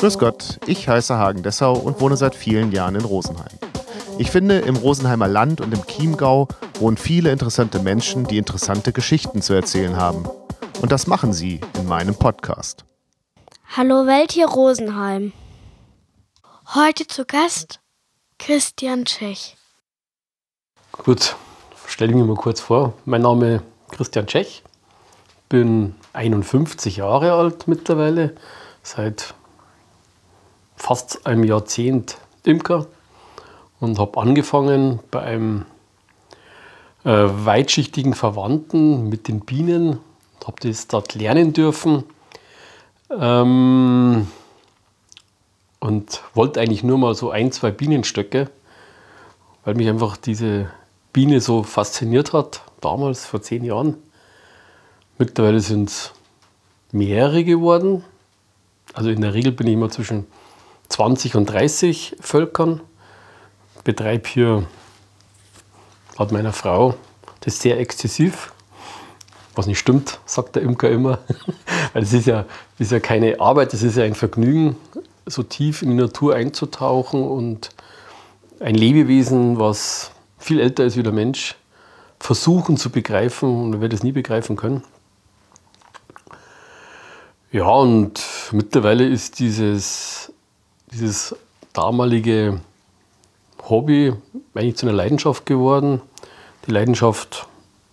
Grüß Gott, ich heiße Hagen Dessau und wohne seit vielen Jahren in Rosenheim. Ich finde, im Rosenheimer Land und im Chiemgau wohnen viele interessante Menschen, die interessante Geschichten zu erzählen haben. Und das machen sie in meinem Podcast. Hallo Welt hier Rosenheim. Heute zu Gast Christian Tschech. Gut, stelle ich mich mal kurz vor. Mein Name ist Christian Tschech, bin 51 Jahre alt mittlerweile, seit fast einem Jahrzehnt Imker und habe angefangen bei einem weitschichtigen Verwandten mit den Bienen, habe das dort lernen dürfen und wollte eigentlich nur mal so 1-2 Bienenstöcke, weil mich einfach diese Biene so fasziniert hat, damals vor 10 Jahren. Mittlerweile sind es mehrere geworden. Also in der Regel bin ich immer zwischen 20 und 30 Völkern. Betreibe hier laut meiner Frau das sehr exzessiv. Was nicht stimmt, sagt der Imker immer. Weil es ist ja keine Arbeit, es ist ja ein Vergnügen, so tief in die Natur einzutauchen und ein Lebewesen, was viel älter ist wie der Mensch, versuchen zu begreifen, und man wird es nie begreifen können. Ja, und mittlerweile ist dieses damalige Hobby eigentlich zu einer Leidenschaft geworden. Die Leidenschaft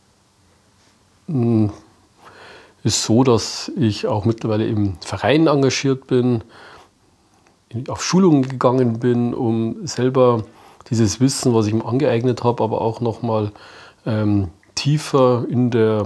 ist so, dass ich auch mittlerweile im Verein engagiert bin, auf Schulungen gegangen bin, um selber dieses Wissen, was ich mir angeeignet habe, aber auch nochmal tiefer in der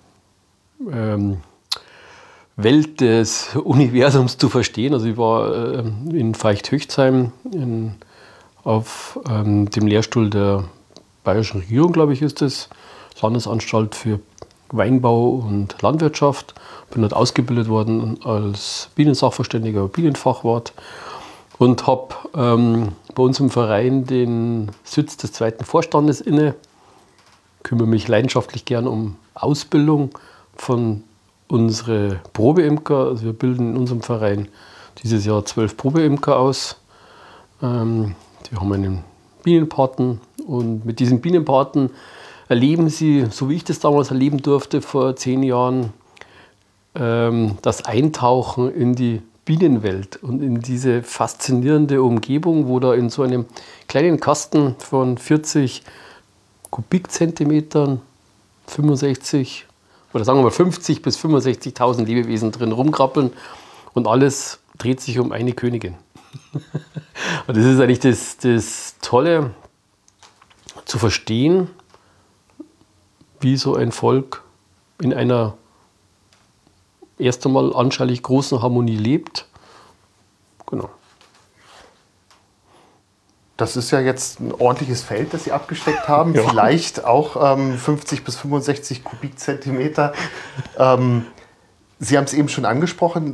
Welt des Universums zu verstehen. Also ich war in Veicht-Höchstheim auf dem Lehrstuhl der Bayerischen Regierung, glaube ich, ist es, Landesanstalt für Weinbau und Landwirtschaft. Bin dort ausgebildet worden als Bienensachverständiger, Bienenfachwart und habe bei uns im Verein den Sitz des zweiten Vorstandes inne. Kümmere mich leidenschaftlich gern um Ausbildung von unsere Probeimker. Also wir bilden in unserem Verein dieses Jahr 12 Probeimker aus. Die haben einen Bienenpaten und mit diesen Bienenpaten erleben sie, so wie ich das damals erleben durfte vor 10 Jahren, das Eintauchen in die Bienenwelt und in diese faszinierende Umgebung, wo da in so einem kleinen Kasten von 40 Kubikzentimetern 65 oder sagen wir mal 50 bis 65.000 Lebewesen drin rumkrabbeln und alles dreht sich um eine Königin. Und das ist eigentlich das Tolle, zu verstehen, wie so ein Volk in einer erst einmal anschaulich großen Harmonie lebt. Genau. Das ist ja jetzt ein ordentliches Feld, das Sie abgesteckt haben. Ja. Vielleicht auch 50 bis 65 Kubikzentimeter. Sie haben es eben schon angesprochen.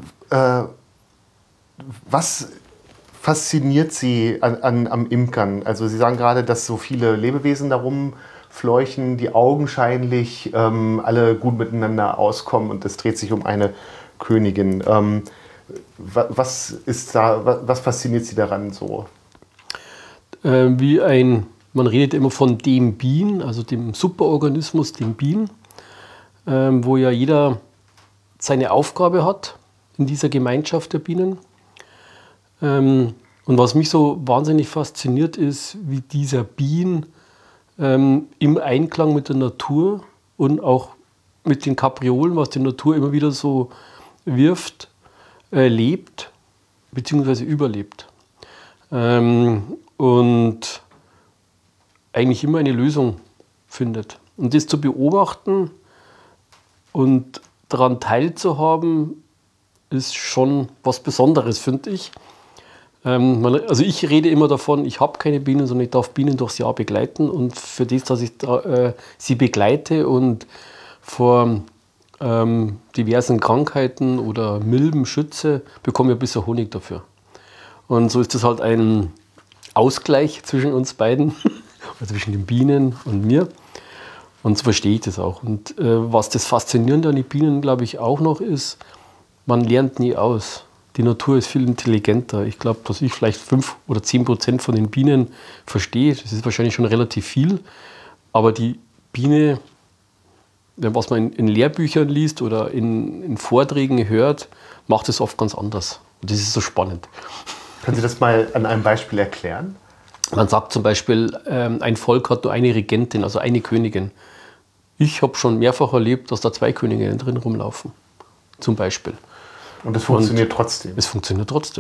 Was fasziniert Sie am Imkern? Also Sie sagen gerade, dass so viele Lebewesen darum fleuchen, die augenscheinlich alle gut miteinander auskommen und es dreht sich um eine Königin. Was fasziniert Sie daran so? Man redet immer von dem Bien, also dem Superorganismus, dem Bien, wo ja jeder seine Aufgabe hat in dieser Gemeinschaft der Bienen. Und was mich so wahnsinnig fasziniert ist, wie dieser Bien im Einklang mit der Natur und auch mit den Kapriolen, was die Natur immer wieder so wirft, lebt bzw. überlebt. Und eigentlich immer eine Lösung findet. Und das zu beobachten und daran teilzuhaben, ist schon was Besonderes, finde ich. Also ich rede immer davon, ich habe keine Bienen, sondern ich darf Bienen durchs Jahr begleiten. Und für das, dass ich sie begleite und vor diversen Krankheiten oder Milben schütze, bekomme ich ein bisschen Honig dafür. Und so ist das halt ein Ausgleich zwischen uns beiden, also zwischen den Bienen und mir. Und so verstehe ich das auch. Und was das Faszinierende an den Bienen, glaube ich, auch noch ist, man lernt nie aus. die Natur ist viel intelligenter. Ich glaube, dass ich vielleicht 5 oder 10% von den Bienen verstehe. Das ist wahrscheinlich schon relativ viel. Aber die Biene, was man in Lehrbüchern liest oder in Vorträgen hört, macht es oft ganz anders. Und das ist so spannend. Können Sie das mal an einem Beispiel erklären? Man sagt zum Beispiel, ein Volk hat nur eine Regentin, also eine Königin. Ich habe schon mehrfach erlebt, dass da 2 Königinnen drin rumlaufen. Zum Beispiel. Und das funktioniert trotzdem? Es funktioniert trotzdem.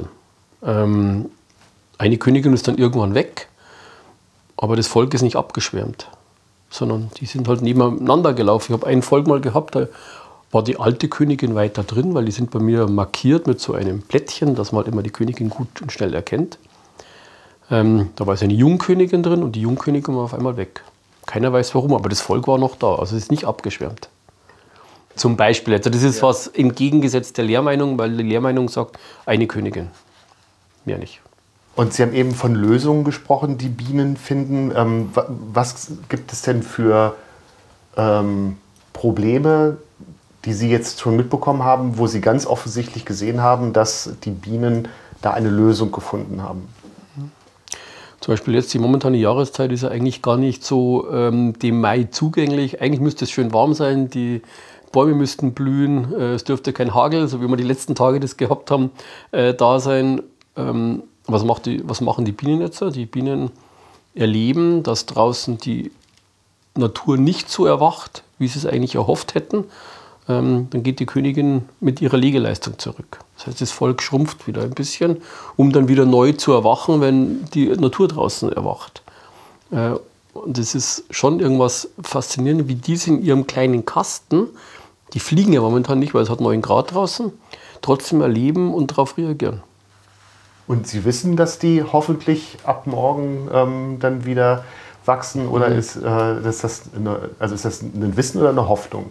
Eine Königin ist dann irgendwann weg, aber das Volk ist nicht abgeschwärmt, sondern die sind halt nebeneinander gelaufen. Ich habe ein Volk mal gehabt, da war die alte Königin weiter drin, weil die sind bei mir markiert mit so einem Plättchen, dass man halt immer die Königin gut und schnell erkennt. Da war jetzt eine Jungkönigin drin und die Jungkönigin war auf einmal weg. Keiner weiß warum, aber das Volk war noch da, also es ist nicht abgeschwärmt. Zum Beispiel, also das ist was entgegengesetzt der Lehrmeinung, weil die Lehrmeinung sagt, eine Königin, mehr nicht. Und Sie haben eben von Lösungen gesprochen, die Bienen finden. Was gibt es denn für Probleme, die Sie jetzt schon mitbekommen haben, wo Sie ganz offensichtlich gesehen haben, dass die Bienen da eine Lösung gefunden haben? Zum Beispiel jetzt die momentane Jahreszeit ist ja eigentlich gar nicht so dem Mai zugänglich. Eigentlich müsste es schön warm sein, die Bäume müssten blühen, es dürfte kein Hagel, so wie wir die letzten Tage das gehabt haben, da sein. Was machen die Bienen jetzt? Die Bienen erleben, dass draußen die Natur nicht so erwacht, wie sie es eigentlich erhofft hätten. Dann geht die Königin mit ihrer Legeleistung zurück. Das heißt, das Volk schrumpft wieder ein bisschen, um dann wieder neu zu erwachen, wenn die Natur draußen erwacht. Und das ist schon irgendwas Faszinierendes, wie die in ihrem kleinen Kasten, die fliegen ja momentan nicht, weil es hat 9 Grad draußen, trotzdem erleben und darauf reagieren. Und Sie wissen, dass die hoffentlich ab morgen dann wieder wachsen? Oder ist das ein Wissen oder eine Hoffnung?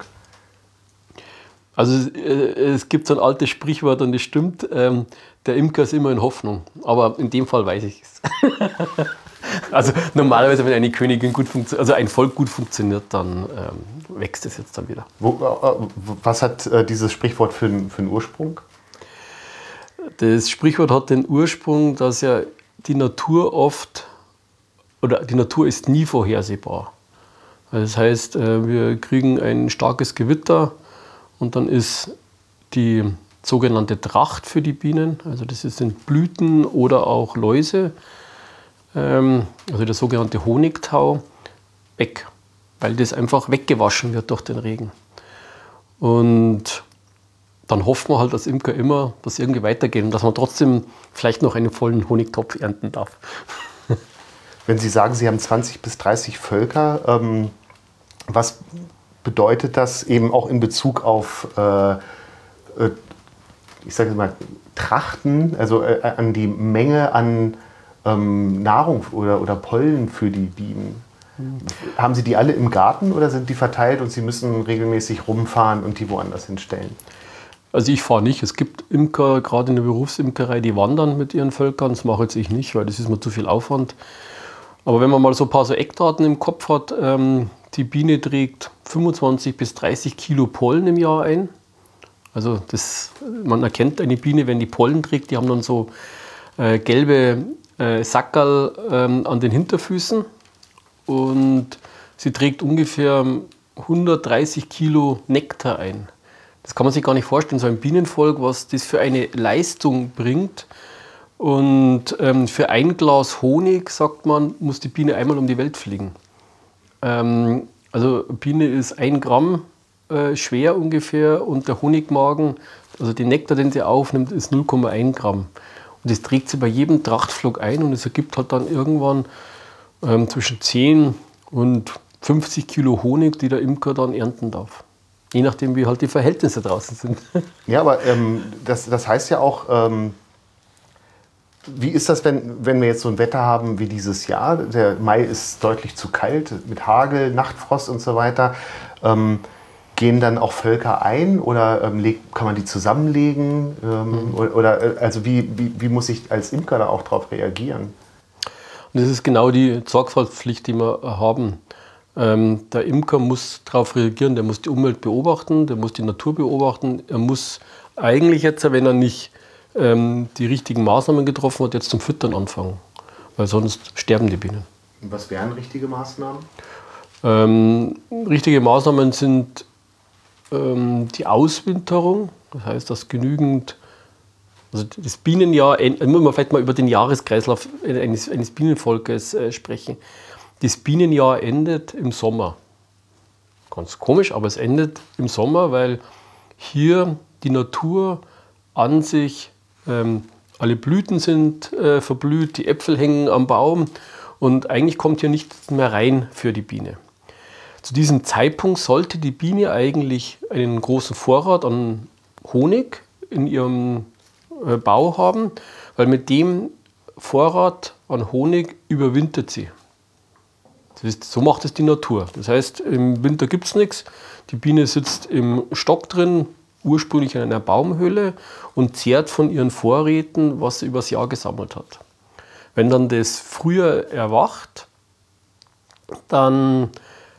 Also es gibt so ein altes Sprichwort und das stimmt, der Imker ist immer in Hoffnung, aber in dem Fall weiß ich es. Also normalerweise, wenn eine Königin gut funktioniert, also ein Volk gut funktioniert, dann wächst es jetzt dann wieder. Was hat dieses Sprichwort für einen Ursprung? Das Sprichwort hat den Ursprung, dass ja die Natur die Natur ist nie vorhersehbar. Das heißt, wir kriegen ein starkes Gewitter, und dann ist die sogenannte Tracht für die Bienen, also das sind Blüten oder auch Läuse, also der sogenannte Honigtau, weg, weil das einfach weggewaschen wird durch den Regen. Und dann hofft man halt als Imker immer, dass es irgendwie weitergeht und dass man trotzdem vielleicht noch einen vollen Honigtopf ernten darf. Wenn Sie sagen, Sie haben 20 bis 30 Völker, was bedeutet das eben auch in Bezug auf, ich sage mal, Trachten, also an die Menge an Nahrung oder Pollen für die Bienen? Haben Sie die alle im Garten oder sind die verteilt und Sie müssen regelmäßig rumfahren und die woanders hinstellen? Also ich fahre nicht. Es gibt Imker, gerade in der Berufsimkerei, die wandern mit ihren Völkern. Das mache jetzt ich nicht, weil das ist mir zu viel Aufwand. Aber wenn man mal so ein paar so Eckdaten im Kopf hat, die Biene trägt 25 bis 30 Kilo Pollen im Jahr ein. Also man erkennt eine Biene, wenn die Pollen trägt, die haben dann so gelbe Sackerl an den Hinterfüßen. Und sie trägt ungefähr 130 Kilo Nektar ein. Das kann man sich gar nicht vorstellen, so ein Bienenvolk, was das für eine Leistung bringt. Und für ein Glas Honig, sagt man, muss die Biene einmal um die Welt fliegen. Also Biene ist 1 Gramm schwer ungefähr und der Honigmagen, also den Nektar, den sie aufnimmt, ist 0,1 Gramm. Und das trägt sie bei jedem Trachtflug ein und es ergibt halt dann irgendwann zwischen 10 und 50 Kilo Honig, die der Imker dann ernten darf. Je nachdem, wie halt die Verhältnisse draußen sind. Ja, aber das heißt ja auch, wie ist das, wenn wir jetzt so ein Wetter haben wie dieses Jahr? Der Mai ist deutlich zu kalt, mit Hagel, Nachtfrost und so weiter. Gehen dann auch Völker ein oder kann man die zusammenlegen? Also wie muss ich als Imker da auch drauf reagieren? Und das ist genau die Sorgfaltspflicht, die wir haben. Der Imker muss darauf reagieren, der muss die Umwelt beobachten, der muss die Natur beobachten. Er muss eigentlich jetzt, wenn er nicht die richtigen Maßnahmen getroffen hat, jetzt zum Füttern anfangen. Weil sonst sterben die Bienen. Und was wären richtige Maßnahmen? Richtige Maßnahmen sind die Auswinterung. Das heißt, dass genügend, also das Bienenjahr, muss man vielleicht mal über den Jahreskreislauf eines Bienenvolkes sprechen. Das Bienenjahr endet im Sommer. Ganz komisch, aber es endet im Sommer, weil hier die Natur an sich, alle Blüten sind verblüht, die Äpfel hängen am Baum und eigentlich kommt hier nichts mehr rein für die Biene. Zu diesem Zeitpunkt sollte die Biene eigentlich einen großen Vorrat an Honig in ihrem Bau haben, weil mit dem Vorrat an Honig überwintert sie. So macht es die Natur. Das heißt, im Winter gibt es nichts. Die Biene sitzt im Stock drin, ursprünglich in einer Baumhöhle und zehrt von ihren Vorräten, was sie übers Jahr gesammelt hat. Wenn dann das Frühjahr erwacht, dann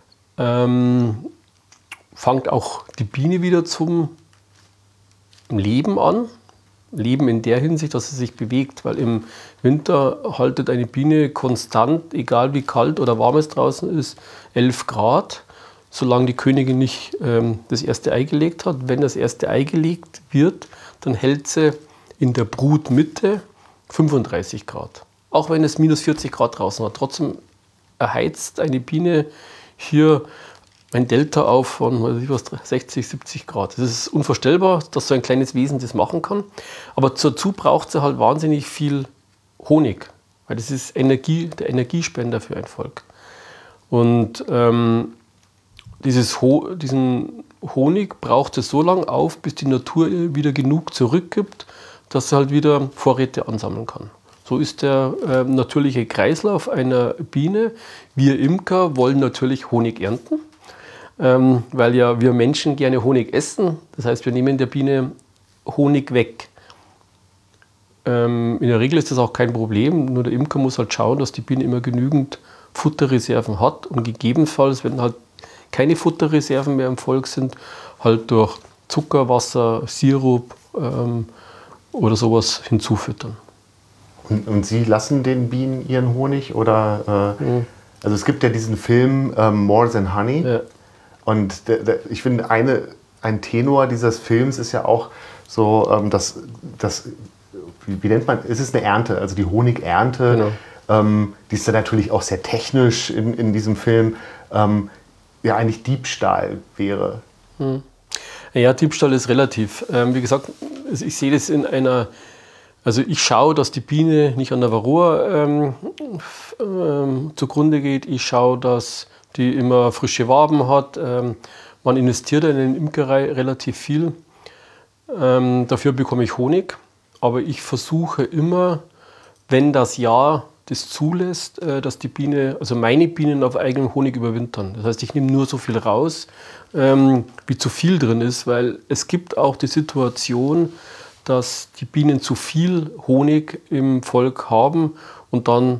fängt auch die Biene wieder zum Leben an. Leben in der Hinsicht, dass sie sich bewegt, weil im Winter haltet eine Biene konstant, egal wie kalt oder warm es draußen ist, 11 Grad, solange die Königin nicht das erste Ei gelegt hat. Wenn das erste Ei gelegt wird, dann hält sie in der Brutmitte 35 Grad. Auch wenn es minus 40 Grad draußen hat. Trotzdem erheizt eine Biene hier ein Delta auf von 60, 70 Grad. Das ist unvorstellbar, dass so ein kleines Wesen das machen kann. Aber dazu braucht sie halt wahnsinnig viel Honig, weil das ist der Energiespender für ein Volk. Und diesen Honig braucht es so lange auf, bis die Natur ihr wieder genug zurückgibt, dass sie halt wieder Vorräte ansammeln kann. So ist der natürliche Kreislauf einer Biene. Wir Imker wollen natürlich Honig ernten, weil ja wir Menschen gerne Honig essen. Das heißt, wir nehmen der Biene Honig weg. In der Regel ist das auch kein Problem, nur der Imker muss halt schauen, dass die Biene immer genügend Futterreserven hat und gegebenenfalls, wenn halt keine Futterreserven mehr im Volk sind, halt durch Zucker, Wasser, Sirup oder sowas hinzufüttern. Und Sie lassen den Bienen ihren Honig? Oder, also es gibt ja diesen Film More Than Honey. Ja. Und ich finde, ein Tenor dieses Films ist ja auch so, wie nennt man, es ist eine Ernte, also die Honigernte. Genau. Die ist dann natürlich auch sehr technisch in diesem Film, ja eigentlich Diebstahl wäre. Ja, Diebstahl ist relativ. Wie gesagt, ich sehe das also ich schaue, dass die Biene nicht an der Varroa zugrunde geht. Ich schaue, dass die immer frische Waben hat. Man investiert in eine Imkerei relativ viel. Dafür bekomme ich Honig. Aber ich versuche immer, wenn das Jahr das zulässt, dass die Biene, also meine Bienen auf eigenem Honig überwintern. Das heißt, ich nehme nur so viel raus, wie zu viel drin ist, weil es gibt auch die Situation, dass die Bienen zu viel Honig im Volk haben und dann,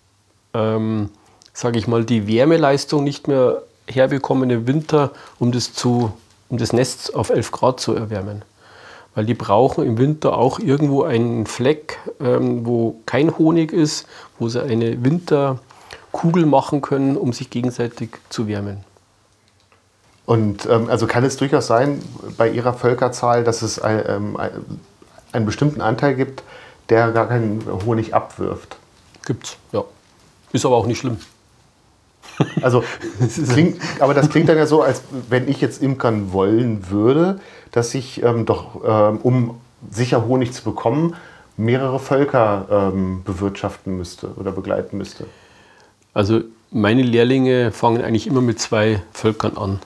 sage ich mal, die Wärmeleistung nicht mehr herbekommen im Winter, um das Nest auf 11 Grad zu erwärmen. Weil die brauchen im Winter auch irgendwo einen Fleck, wo kein Honig ist, wo sie eine Winterkugel machen können, um sich gegenseitig zu wärmen. Und also kann es durchaus sein, bei Ihrer Völkerzahl, dass es einen bestimmten Anteil gibt, der gar keinen Honig abwirft? Gibt's, ja. Ist aber auch nicht schlimm. Also, das klingt dann ja so, als wenn ich jetzt imkern wollen würde, dass ich um sicher Honig zu bekommen, mehrere Völker bewirtschaften müsste oder begleiten müsste. Also meine Lehrlinge fangen eigentlich immer mit 2 Völkern an.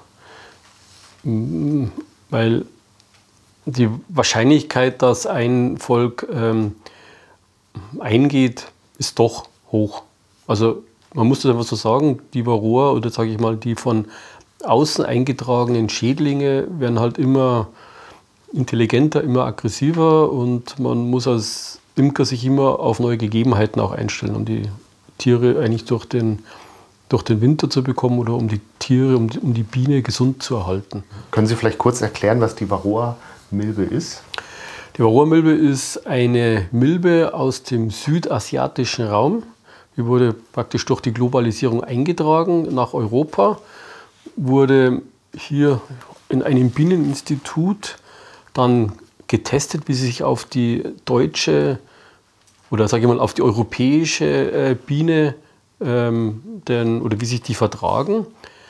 Weil die Wahrscheinlichkeit, dass ein Volk eingeht, ist doch hoch. Also man muss das einfach so sagen, die Varroa oder sage ich mal die von außen eingetragenen Schädlinge werden halt immer intelligenter, immer aggressiver und man muss als Imker sich immer auf neue Gegebenheiten auch einstellen, um die Tiere eigentlich durch den Winter zu bekommen oder um die Tiere, um die Biene gesund zu erhalten. Können Sie vielleicht kurz erklären, was die Varroa-Milbe ist? Die Varroa-Milbe ist eine Milbe aus dem südasiatischen Raum. Die wurde praktisch durch die Globalisierung eingetragen nach Europa, wurde hier in einem Bieneninstitut dann getestet, wie sie sich auf die deutsche oder sage ich mal auf die europäische Biene oder wie sich die vertragen.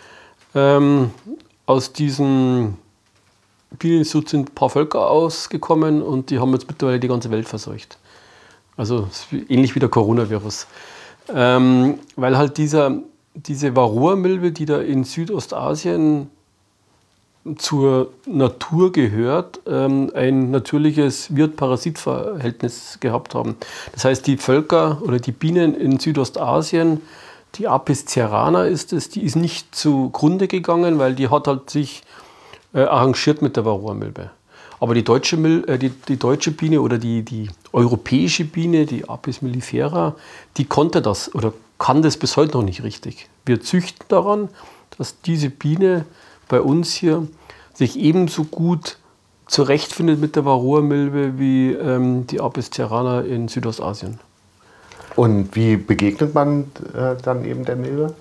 Aus diesem Bieneninstitut sind ein paar Völker ausgekommen und die haben jetzt mittlerweile die ganze Welt verseucht. Also ähnlich wie der Coronavirus. Weil halt diese Varroa-Milbe, die da in Südostasien zur Natur gehört, ein natürliches Wirt-Parasit-Verhältnis gehabt haben. Das heißt, die Völker oder die Bienen in Südostasien, die Apis cerana ist es, die ist nicht zugrunde gegangen, weil die hat halt sich arrangiert mit der Varroa-Milbe. Aber die deutsche Biene oder die europäische Biene, die Apis mellifera, die konnte das oder kann das bis heute noch nicht richtig. Wir züchten daran, dass diese Biene bei uns hier sich ebenso gut zurechtfindet mit der Varroa-Milbe wie die Apis cerana in Südostasien. Und wie begegnet man dann eben der Milbe?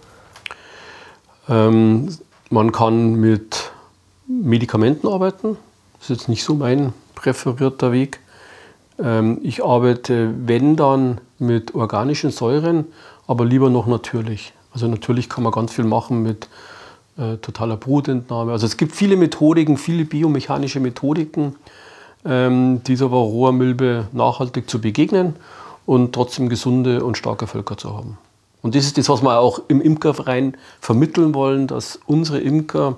Man kann mit Medikamenten arbeiten. Das ist jetzt nicht so mein präferierter Weg. Ich arbeite, wenn dann, mit organischen Säuren, aber lieber noch natürlich. Also natürlich kann man ganz viel machen mit totaler Brutentnahme. Also es gibt viele Methodiken, viele biomechanische Methodiken, dieser Varroa-Milbe nachhaltig zu begegnen und trotzdem gesunde und starke Völker zu haben. Und das ist das, was wir auch im Imkerverein vermitteln wollen, dass unsere Imker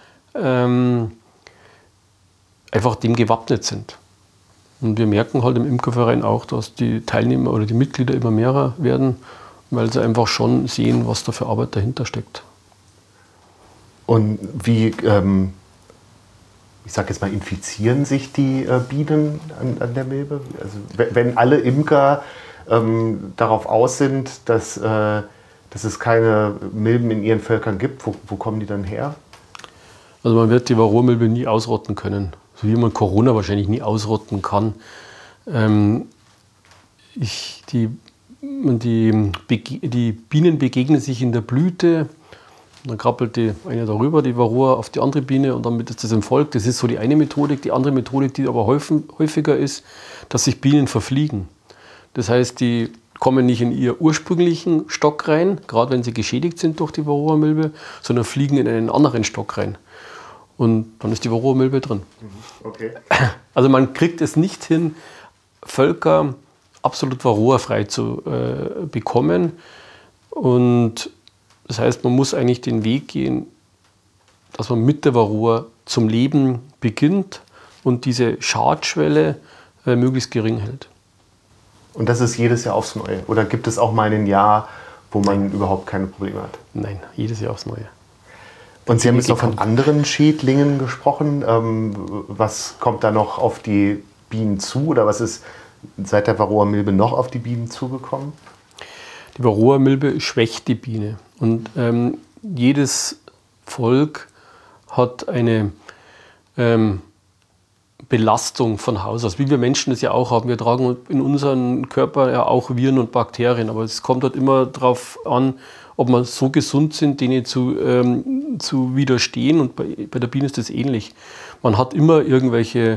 einfach dem gewappnet sind. Und wir merken halt im Imkerverein auch, dass die Teilnehmer oder die Mitglieder immer mehr werden, weil sie einfach schon sehen, was da für Arbeit dahinter steckt. Und wie, ich sage jetzt mal, infizieren sich die Bienen an der Milbe? Also wenn alle Imker darauf aus sind, dass es keine Milben in ihren Völkern gibt, wo kommen die dann her? Also man wird die Varroa-Milbe nie ausrotten können, so wie man Corona wahrscheinlich nie ausrotten kann. Die Bienen begegnen sich in der Blüte. Dann krabbelt eine darüber, die Varroa, auf die andere Biene und damit ist das im Volk. Das ist so die eine Methodik. Die andere Methodik, die aber häufiger ist, dass sich Bienen verfliegen. Das heißt, die kommen nicht in ihr ursprünglichen Stock rein, gerade wenn sie geschädigt sind durch die Varroa-Milbe, sondern fliegen in einen anderen Stock rein. Und dann ist die Varroa-Milbe drin. Okay. Also man kriegt es nicht hin, Völker absolut Varroa-frei zu bekommen. Und das heißt, man muss eigentlich den Weg gehen, dass man mit der Varroa zum Leben beginnt und diese Schadschwelle möglichst gering hält. Und das ist jedes Jahr aufs Neue? Oder gibt es auch mal ein Jahr, wo man überhaupt keine Probleme hat? Nein, jedes Jahr aufs Neue. Und Sie haben jetzt noch von anderen Schädlingen gesprochen. Was kommt da noch auf die Bienen zu? Oder was ist seit der Varroa-Milbe noch auf die Bienen zugekommen? Die Varroa-Milbe schwächt die Biene. Und jedes Volk hat eine Belastung von Haus aus, wie wir Menschen das ja auch haben. Wir tragen in unserem Körper ja auch Viren und Bakterien, aber es kommt halt immer darauf an, ob wir so gesund sind, denen zu widerstehen. Und bei der Biene ist das ähnlich. Man hat immer irgendwelche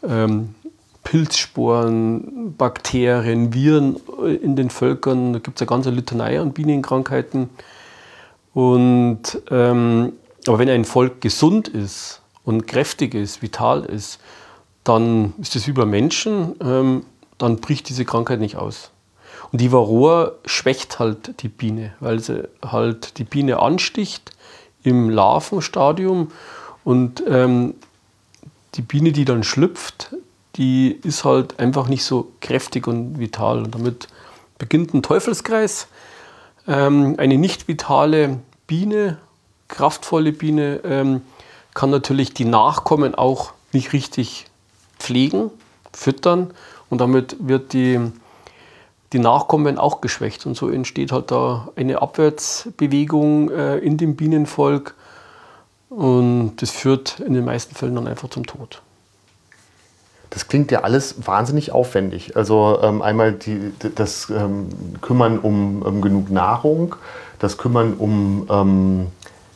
Pilzsporen, Bakterien, Viren in den Völkern. Da gibt es eine ganze Litanei an Bienenkrankheiten. Und, aber wenn ein Volk gesund ist und kräftig ist, vital ist, dann ist es wie bei Menschen, dann bricht diese Krankheit nicht aus. Und die Varroa schwächt halt die Biene, weil sie halt die Biene ansticht im Larvenstadium und die Biene, die dann schlüpft, die ist halt einfach nicht so kräftig und vital. Und damit beginnt ein Teufelskreis. Eine nicht vitale Biene, kraftvolle Biene, kann natürlich die Nachkommen auch nicht richtig pflegen, füttern und damit wird die Nachkommen auch geschwächt. Und so entsteht halt da eine Abwärtsbewegung in dem Bienenvolk und das führt in den meisten Fällen dann einfach zum Tod. Das klingt ja alles wahnsinnig aufwendig. Also einmal das Kümmern um genug Nahrung, das Kümmern um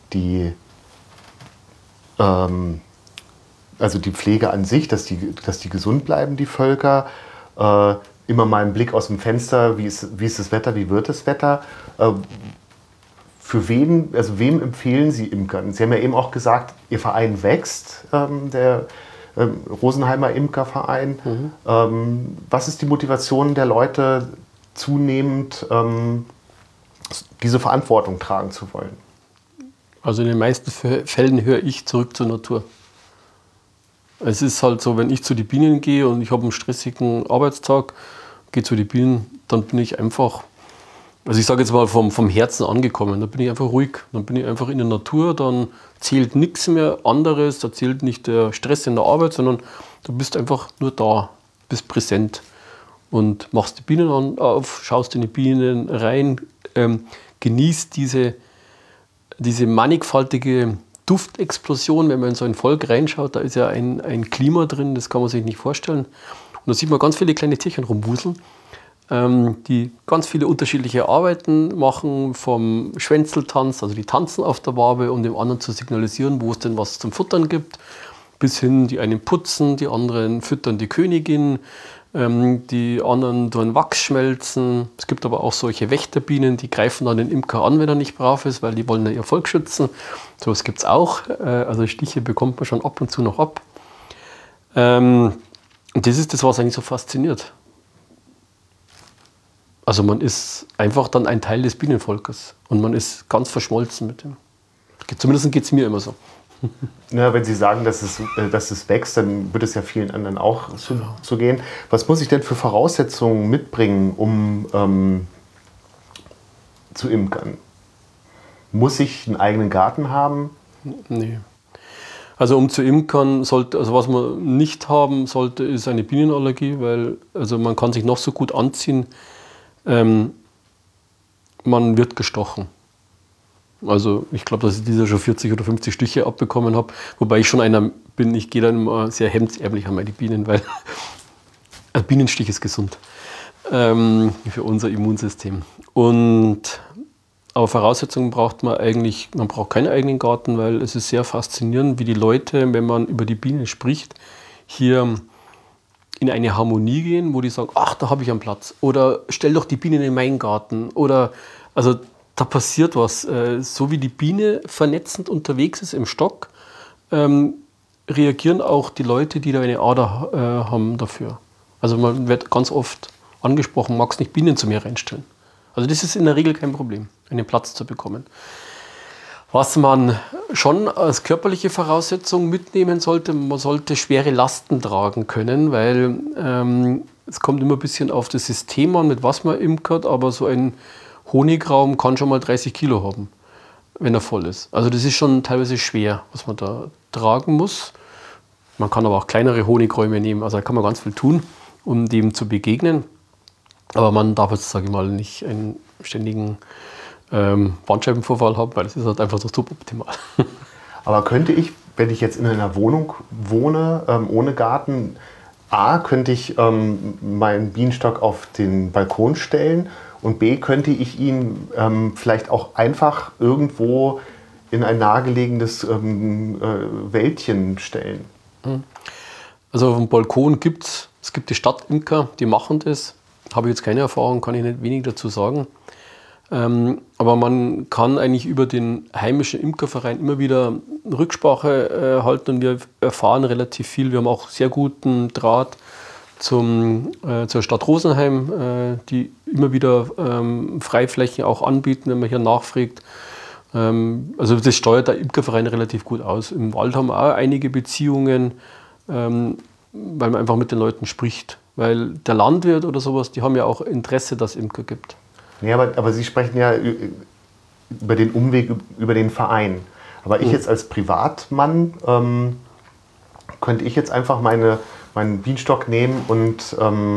also die Pflege an sich, dass die gesund bleiben, die Völker. Immer mal einen Blick aus dem Fenster, wie ist das Wetter, wie wird das Wetter. Wem empfehlen Sie Imkern? Sie haben ja eben auch gesagt, Ihr Verein wächst, der Rosenheimer Imkerverein. Was ist die Motivation der Leute, zunehmend diese Verantwortung tragen zu wollen? Also in den meisten Fällen höre ich zurück zur Natur. Es ist halt so, wenn ich zu den Bienen gehe und ich habe einen stressigen Arbeitstag, gehe zu den Bienen, dann bin ich einfach, also ich sage jetzt mal vom Herzen angekommen, da bin ich einfach ruhig, dann bin ich einfach in der Natur, dann zählt nichts mehr anderes, da zählt nicht der Stress in der Arbeit, sondern du bist einfach nur da, bist präsent und machst die Bienen auf, schaust in die Bienen rein, genießt diese mannigfaltige Duftexplosion, wenn man in so ein Volk reinschaut, da ist ja ein Klima drin, das kann man sich nicht vorstellen. Und da sieht man ganz viele kleine Tierchen rumwuseln, die ganz viele unterschiedliche Arbeiten machen, vom Schwänzeltanz, also die tanzen auf der Wabe, um dem anderen zu signalisieren, wo es denn was zum Futtern gibt, bis hin, die einen putzen, die anderen füttern die Königin, die anderen tun Wachs schmelzen. Es gibt aber auch solche Wächterbienen, die greifen dann den Imker an, wenn er nicht brav ist, weil die wollen ja ihr Volk schützen. So was gibt es auch. Also Stiche bekommt man schon ab und zu noch ab. Und das ist das, was eigentlich so fasziniert. Also man ist einfach dann ein Teil des Bienenvolkes und man ist ganz verschmolzen mit dem. Zumindest geht es mir immer so. Ja, wenn Sie sagen, dass es wächst, dann wird es ja vielen anderen auch so gehen. Was muss ich denn für Voraussetzungen mitbringen, um zu imkern? Muss ich einen eigenen Garten haben? Nee. Also um zu imkern, was man nicht haben sollte, ist eine Bienenallergie, weil also man kann sich noch so gut anziehen, man wird gestochen. Also ich glaube, dass ich dieses Jahr schon 40 oder 50 Stiche abbekommen habe, wobei ich schon einer bin, ich gehe dann immer sehr hemdsärmlich an meine Bienen, weil ein Bienenstich ist gesund für unser Immunsystem. Aber Voraussetzungen braucht man eigentlich, man braucht keinen eigenen Garten, weil es ist sehr faszinierend, wie die Leute, wenn man über die Bienen spricht, hier in eine Harmonie gehen, wo die sagen, ach, da habe ich einen Platz. Oder stell doch die Bienen in meinen Garten. Oder, also da passiert was. So wie die Biene vernetzend unterwegs ist im Stock, reagieren auch die Leute, die da eine Ader haben dafür. Also man wird ganz oft angesprochen, magst nicht Bienen zu mir reinstellen. Also das ist in der Regel kein Problem, einen Platz zu bekommen. Was man schon als körperliche Voraussetzung mitnehmen sollte, man sollte schwere Lasten tragen können, weil es kommt immer ein bisschen auf das System an, mit was man imkert, aber so ein Honigraum kann schon mal 30 Kilo haben, wenn er voll ist. Also das ist schon teilweise schwer, was man da tragen muss. Man kann aber auch kleinere Honigräume nehmen, also da kann man ganz viel tun, um dem zu begegnen. Aber man darf jetzt, sage ich mal, nicht einen ständigen Bandscheibenvorfall haben, weil das ist halt einfach so suboptimal. Aber könnte ich, wenn ich jetzt in einer Wohnung wohne, ohne Garten, könnte ich meinen Bienenstock auf den Balkon stellen und B, könnte ich ihn vielleicht auch einfach irgendwo in ein nahegelegenes Wäldchen stellen? Also auf dem Balkon es gibt die Stadtimker, die machen das. Habe ich jetzt keine Erfahrung, kann ich nicht wenig dazu sagen. Aber man kann eigentlich über den heimischen Imkerverein immer wieder Rücksprache halten und wir erfahren relativ viel. Wir haben auch sehr guten Draht zur Stadt Rosenheim, die immer wieder Freiflächen auch anbieten, wenn man hier nachfragt. Also das steuert der Imkerverein relativ gut aus. Im Wald haben wir auch einige Beziehungen, weil man einfach mit den Leuten spricht. Weil der Landwirt oder sowas, die haben ja auch Interesse, dass es Imker gibt. Ja, aber Sie sprechen ja über den Umweg, über den Verein. Aber ich jetzt als Privatmann, könnte ich jetzt einfach meinen Bienenstock nehmen und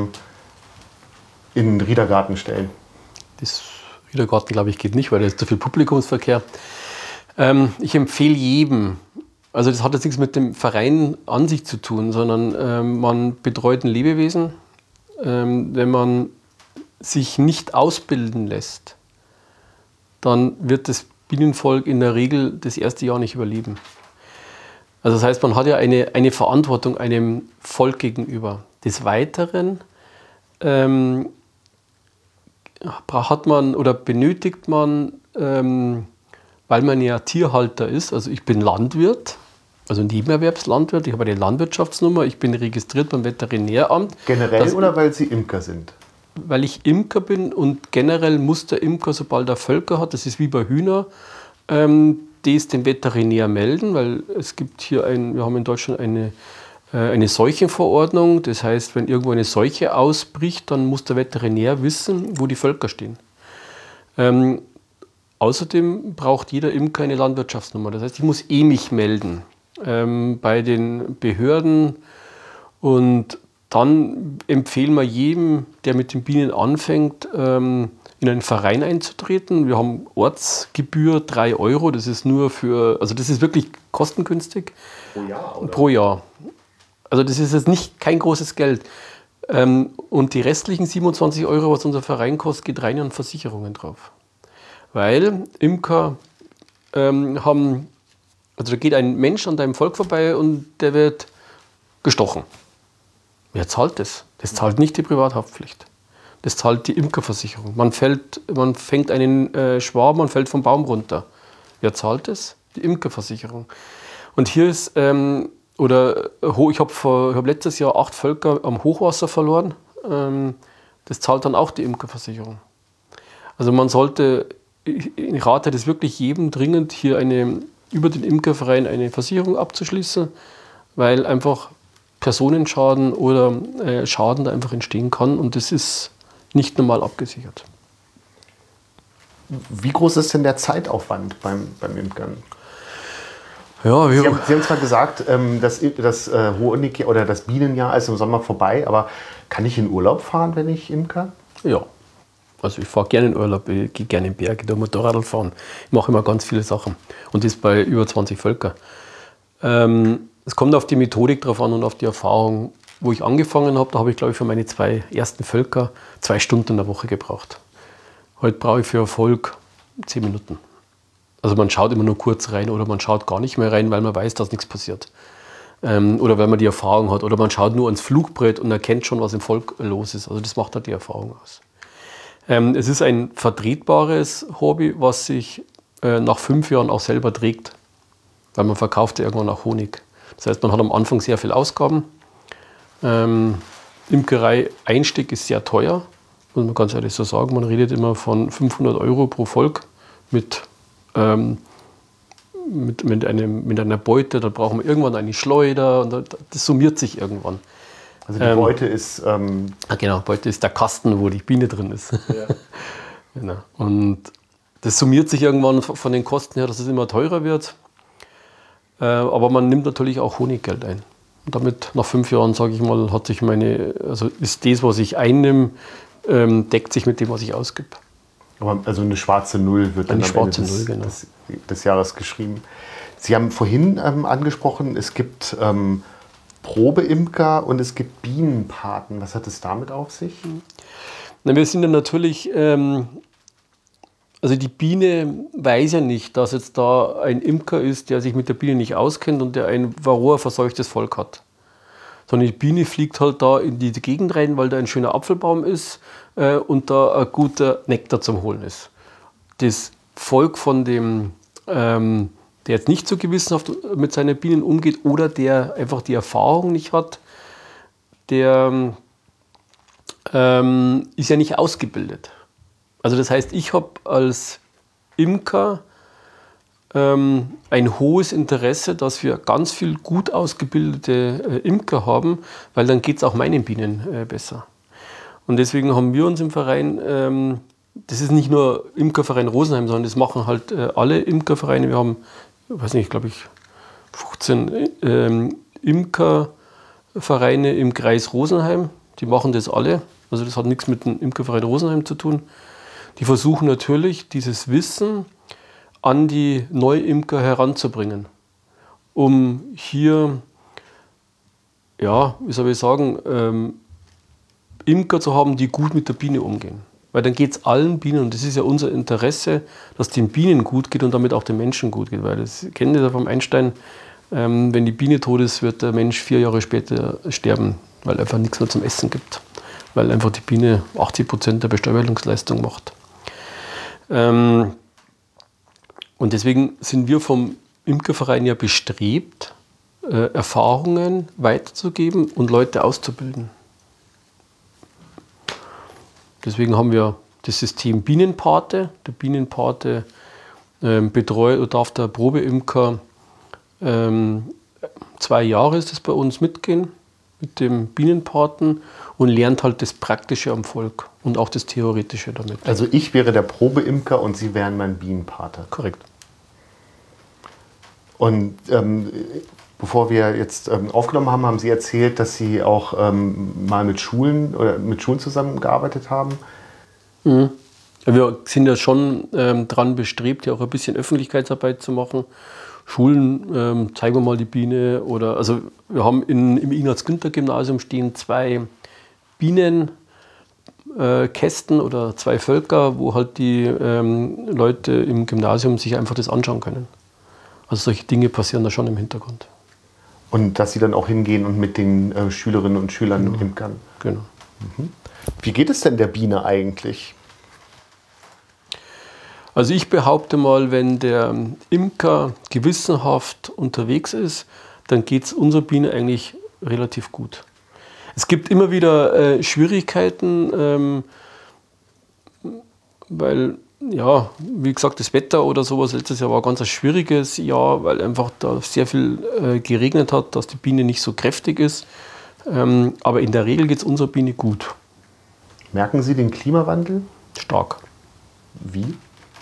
in den Riedergarten stellen? Das Riedergarten, glaube ich, geht nicht, weil da ist zu viel Publikumsverkehr. Ich empfehle jedem, Also das hat jetzt nichts mit dem Verein an sich zu tun, sondern man betreut ein Lebewesen. Wenn man sich nicht ausbilden lässt, dann wird das Bienenvolk in der Regel das erste Jahr nicht überleben. Also das heißt, man hat ja eine Verantwortung einem Volk gegenüber. Des Weiteren hat man oder benötigt man, weil man ja Tierhalter ist, also ich bin Landwirt, also Nebenerwerbslandwirt, ich habe eine Landwirtschaftsnummer, ich bin registriert beim Veterinäramt. Generell oder weil Sie Imker sind? Weil ich Imker bin und generell muss der Imker, sobald er Völker hat, das ist wie bei Hühner, das dem Veterinär melden, weil es gibt hier wir haben in Deutschland eine Seuchenverordnung. Das heißt, wenn irgendwo eine Seuche ausbricht, dann muss der Veterinär wissen, wo die Völker stehen. Außerdem braucht jeder Imker eine Landwirtschaftsnummer. Das heißt, ich muss mich melden bei den Behörden. Und dann empfehlen wir jedem, der mit den Bienen anfängt, in einen Verein einzutreten. Wir haben Ortsgebühr 3 €. Das ist also das ist wirklich kostengünstig. Pro Jahr, oder? Pro Jahr. Also das ist jetzt kein großes Geld. Und die restlichen 27 €, was unser Verein kostet, geht rein an Versicherungen drauf. Weil Imker also da geht ein Mensch an deinem Volk vorbei und der wird gestochen. Wer zahlt das? Das zahlt nicht die Privathaftpflicht. Das zahlt die Imkerversicherung. Man fängt einen Schwarm, man fällt vom Baum runter. Wer zahlt das? Die Imkerversicherung. Und hier ist, ich habe letztes Jahr 8 Völker am Hochwasser verloren. Das zahlt dann auch die Imkerversicherung. Also ich rate das wirklich jedem dringend, hier über den Imkerverein eine Versicherung abzuschließen, weil einfach Personenschaden oder Schaden da einfach entstehen kann und das ist nicht normal abgesichert. Wie groß ist denn der Zeitaufwand beim Imkern? Ja, Sie haben zwar gesagt, das Honig oder das Bienenjahr ist im Sommer vorbei, aber kann ich in Urlaub fahren, wenn ich imker? Ja, also ich fahre gerne in Urlaub, ich gehe gerne in den Berg, ich Motorrad fahren. Ich mache immer ganz viele Sachen und das bei über 20 Völkern. Es kommt auf die Methodik drauf an und auf die Erfahrung. Wo ich angefangen habe, da habe ich, glaube ich, für meine 2 ersten Völker 2 Stunden in der Woche gebraucht. Heute brauche ich für Erfolg 10 Minuten. Also man schaut immer nur kurz rein oder man schaut gar nicht mehr rein, weil man weiß, dass nichts passiert. Oder weil man die Erfahrung hat. Oder man schaut nur ans Flugbrett und erkennt schon, was im Volk los ist. Also das macht halt die Erfahrung aus. Es ist ein vertretbares Hobby, was sich nach 5 Jahren auch selber trägt. Weil man verkauft ja irgendwann auch Honig. Das heißt, man hat am Anfang sehr viel Ausgaben. Imkerei-Einstieg ist sehr teuer, muss man ganz ehrlich so sagen. Man redet immer von 500 € pro Volk mit einer Beute. Da brauchen wir irgendwann eine Schleuder und das summiert sich irgendwann. Also die Beute ist... Genau, Beute ist der Kasten, wo die Biene drin ist. Ja. Genau. Und das summiert sich irgendwann von den Kosten her, dass es immer teurer wird. Aber man nimmt natürlich auch Honiggeld ein. Und damit nach 5 Jahren, sage ich mal, ist das, was ich einnehme, deckt sich mit dem, was ich ausgebe. Aber also eine schwarze Null wird dann am Ende des Jahres geschrieben. Sie haben vorhin angesprochen, es gibt Probeimker und es gibt Bienenpaten. Was hat es damit auf sich? Na, wir sind ja natürlich... Also die Biene weiß ja nicht, dass jetzt da ein Imker ist, der sich mit der Biene nicht auskennt und der ein varroa-verseuchtes Volk hat. Sondern die Biene fliegt halt da in die Gegend rein, weil da ein schöner Apfelbaum ist und da ein guter Nektar zum Holen ist. Das Volk von dem, der jetzt nicht so gewissenhaft mit seinen Bienen umgeht oder der einfach die Erfahrung nicht hat, der ist ja nicht ausgebildet. Also das heißt, ich habe als Imker ein hohes Interesse, dass wir ganz viel gut ausgebildete Imker haben, weil dann geht es auch meinen Bienen besser. Und deswegen haben wir uns im Verein, das ist nicht nur Imkerverein Rosenheim, sondern das machen halt alle Imkervereine. Wir haben, weiß nicht, glaube ich, 15 Imkervereine im Kreis Rosenheim. Die machen das alle. Also das hat nichts mit dem Imkerverein Rosenheim zu tun. Die versuchen natürlich, dieses Wissen an die Neuimker heranzubringen. um hier, ja, wie soll ich sagen, Imker zu haben, die gut mit der Biene umgehen. Weil dann geht es allen Bienen, und das ist ja unser Interesse, dass den Bienen gut geht und damit auch den Menschen gut geht. Weil das kennen Sie ja vom Einstein, wenn die Biene tot ist, wird der Mensch 4 Jahre später sterben, weil einfach nichts mehr zum Essen gibt. Weil einfach die Biene 80% der Bestäubungsleistung macht. Und deswegen sind wir vom Imkerverein ja bestrebt, Erfahrungen weiterzugeben und Leute auszubilden. Deswegen haben wir das System Bienenpate. Der Bienenpate betreut oder darf der Probeimker 2 Jahre ist es bei uns mitgehen mit dem Bienenpaten und lernt halt das Praktische am Volk und auch das Theoretische damit. Also ich wäre der Probeimker und Sie wären mein Bienenpate. Korrekt. Und bevor wir jetzt aufgenommen haben, haben Sie erzählt, dass Sie auch mal mit Schulen zusammengearbeitet haben. Mhm. Wir sind ja schon daran bestrebt, ja auch ein bisschen Öffentlichkeitsarbeit zu machen. Schulen, zeigen wir mal die Biene. Also wir haben im Ignaz-Günther-Gymnasium stehen 2 Bienenkästen oder 2 Völker, wo halt die Leute im Gymnasium sich einfach das anschauen können. Also solche Dinge passieren da schon im Hintergrund. Und dass Sie dann auch hingehen und mit den Schülerinnen und Schülern imkern. Genau. Mhm. Wie geht es denn der Biene eigentlich? Also ich behaupte mal, wenn der Imker gewissenhaft unterwegs ist, dann geht es unserer Biene eigentlich relativ gut. Es gibt immer wieder Schwierigkeiten, weil, ja, wie gesagt, das Wetter oder sowas letztes Jahr war ganz ein schwieriges Jahr, weil einfach da sehr viel geregnet hat, dass die Biene nicht so kräftig ist. Aber in der Regel geht es unserer Biene gut. Merken Sie den Klimawandel? Stark. Wie?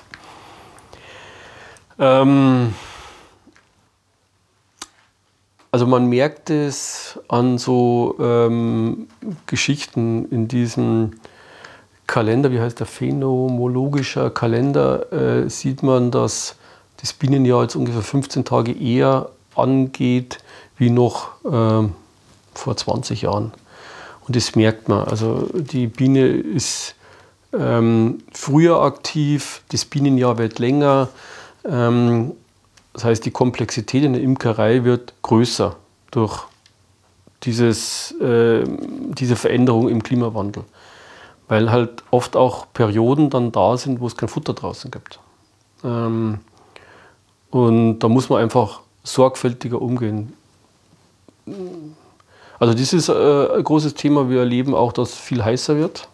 Also man merkt es an so Geschichten in diesem Kalender, wie heißt der, phänomenologischer Kalender, sieht man, dass das Bienenjahr jetzt ungefähr 15 Tage eher angeht wie noch vor 20 Jahren. Und das merkt man. Also die Biene ist früher aktiv, das Bienenjahr wird länger. Das heißt, die Komplexität in der Imkerei wird größer durch diese Veränderung im Klimawandel. Weil halt oft auch Perioden dann da sind, wo es kein Futter draußen gibt. Und da muss man einfach sorgfältiger umgehen. Also das ist ein großes Thema. Wir erleben auch, dass es viel heißer wird.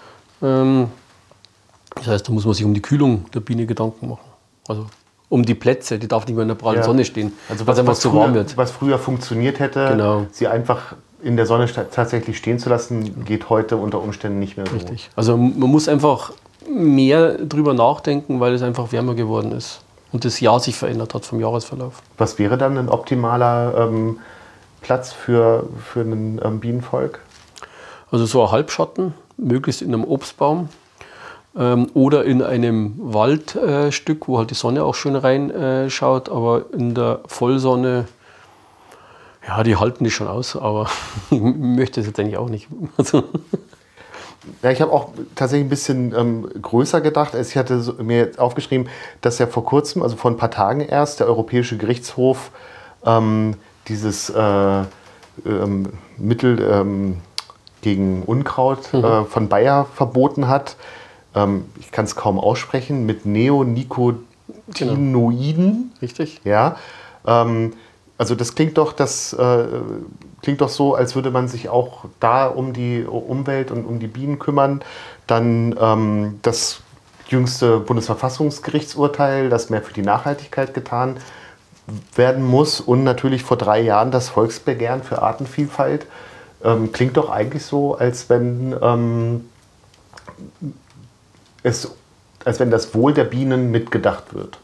Das heißt, da muss man sich um die Kühlung der Biene Gedanken machen. Also um die Plätze, die darf nicht mehr in der prallen Sonne stehen, also weil es einfach zu warm wird. Was früher funktioniert hätte, genau. Sie einfach in der Sonne tatsächlich stehen zu lassen, geht heute unter Umständen nicht mehr so. Richtig. Also man muss einfach mehr drüber nachdenken, weil es einfach wärmer geworden ist und das Jahr sich verändert hat vom Jahresverlauf. Was wäre dann ein optimaler Platz für ein Bienenvolk? Also so ein Halbschatten, möglichst in einem Obstbaum oder in einem Waldstück, wo halt die Sonne auch schön reinschaut, aber in der Vollsonne, ja, die halten die schon aus, aber ich möchte es jetzt eigentlich auch nicht. Ja, ich habe auch tatsächlich ein bisschen größer gedacht. Ich hatte mir jetzt aufgeschrieben, dass ja vor kurzem, also vor ein paar Tagen erst, der Europäische Gerichtshof dieses Mittel gegen Unkraut von Bayer verboten hat. Ich kann es kaum aussprechen, mit Neonicotinoiden. Genau. Richtig. Ja, also das klingt doch so, als würde man sich auch da um die Umwelt und um die Bienen kümmern. Dann das jüngste Bundesverfassungsgerichtsurteil, das mehr für die Nachhaltigkeit getan werden muss. Und natürlich vor 3 Jahren das Volksbegehren für Artenvielfalt. Klingt doch eigentlich so, als wenn das Wohl der Bienen mitgedacht wird.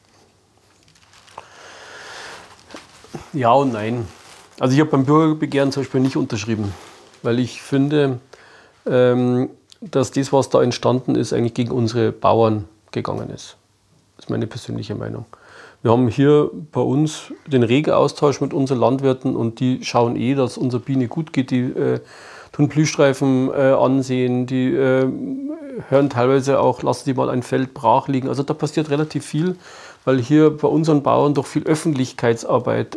Ja und nein. Also ich habe beim Bürgerbegehren zum Beispiel nicht unterschrieben, weil ich finde, dass das, was da entstanden ist, eigentlich gegen unsere Bauern gegangen ist. Das ist meine persönliche Meinung. Wir haben hier bei uns den regen Austausch mit unseren Landwirten und die schauen dass unserer Biene gut geht. Die tun Blühstreifen ansehen, die hören teilweise auch, lassen die mal ein Feld brach liegen. Also da passiert relativ viel, weil hier bei unseren Bauern durch viel Öffentlichkeitsarbeit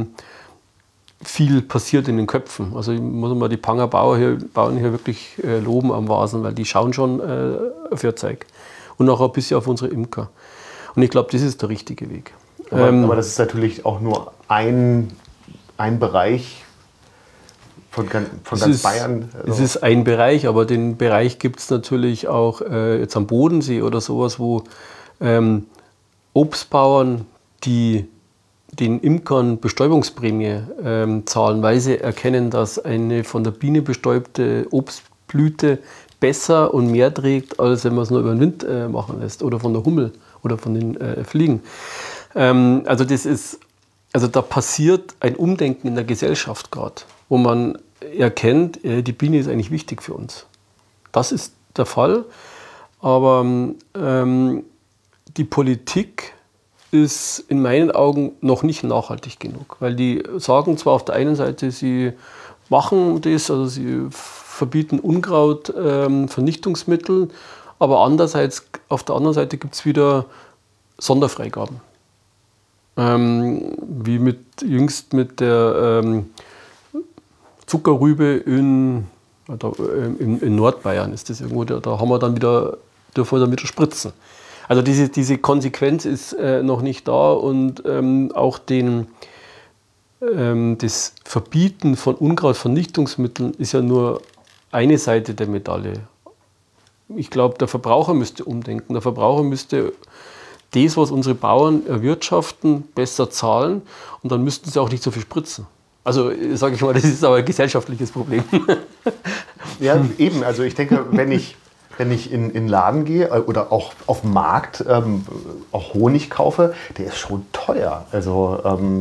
viel passiert in den Köpfen. Also ich muss mal die Panger Bauern hier wirklich loben am Vasen, weil die schauen schon für Zeug. Und auch ein bisschen auf unsere Imker. Und ich glaube, das ist der richtige Weg. Aber das ist natürlich auch nur ein Bereich von ganz Bayern. Also es ist ein Bereich, aber den Bereich gibt es natürlich auch jetzt am Bodensee oder sowas, wo Obstbauern, die den Imkern Bestäubungsprämie zahlen, weil sie erkennen, dass eine von der Biene bestäubte Obstblüte besser und mehr trägt, als wenn man es nur über den Wind machen lässt oder von der Hummel oder von den Fliegen. Also da passiert ein Umdenken in der Gesellschaft gerade, wo man erkennt, die Biene ist eigentlich wichtig für uns. Das ist der Fall, aber die Politik ist in meinen Augen noch nicht nachhaltig genug, weil die sagen zwar auf der einen Seite, sie machen das, also sie verbieten Unkraut, Vernichtungsmittel, aber auf der anderen Seite gibt es wieder Sonderfreigaben. Wie jüngst mit der Zuckerrübe in Nordbayern ist das irgendwo, da haben wir dann wieder, dürfen wir dann wieder spritzen. Also diese Konsequenz ist noch nicht da und auch das Verbieten von Unkrautvernichtungsmitteln ist ja nur eine Seite der Medaille. Ich glaube, der Verbraucher müsste umdenken. Der Verbraucher müsste das, was unsere Bauern erwirtschaften, besser zahlen und dann müssten sie auch nicht so viel spritzen. Also sage ich mal, das ist aber ein gesellschaftliches Problem. Ja, eben. Also ich denke, wenn ich in den Laden gehe oder auch auf dem Markt auch Honig kaufe, der ist schon teuer. Also